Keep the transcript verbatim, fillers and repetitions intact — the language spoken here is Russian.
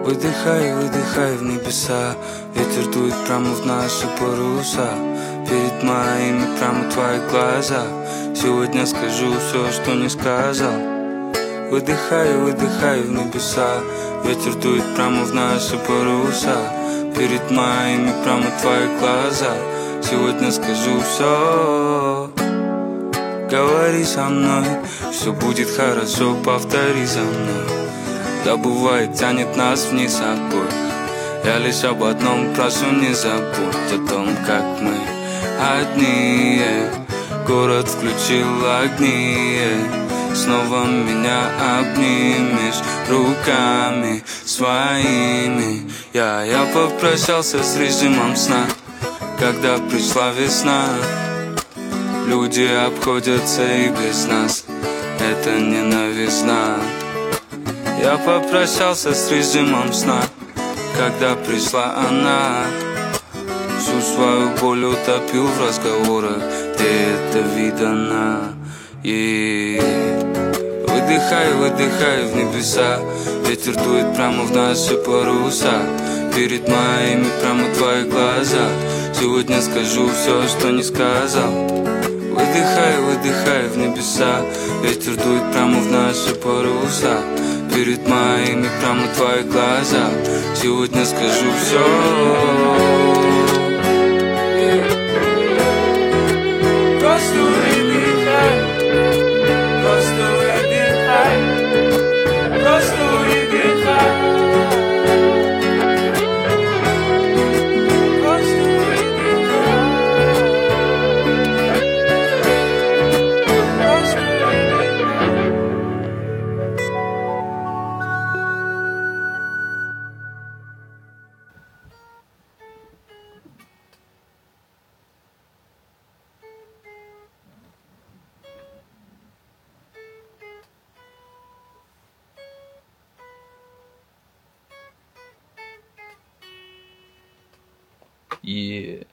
Выдыхай, выдыхай в небеса, ветер дует прямо в наши паруса. Перед моими прямо твои глаза, сегодня скажу все, что не сказал. Выдыхай, выдыхай в небеса, ветер дует прямо в наши паруса. Перед моими прямо твои глаза, сегодня скажу все. Говори со мной, все будет хорошо, повтори за мной. Да бывает, тянет нас вниз обоих. Я лишь об одном прошу, не забудь о том, как мы одни. Город включил огни, снова меня обнимешь руками своими. Я, я попрощался с режимом сна, когда пришла весна. Люди обходятся и без нас, это не новизна. Я попрощался с режимом сна, когда пришла она. Всю свою боль утопил в разговорах, где это видано. И выдыхай, выдыхай в небеса, ветер дует прямо в наши паруса. Перед моими прямо твои глаза, сегодня скажу все, что не сказал. Выдыхай, выдыхай в небеса, ветер дует прямо в наши паруса. Перед моими прямо твои глаза, сегодня скажу все. Просто выдыхай, просто выдыхай, просто выдыхай. Yeah.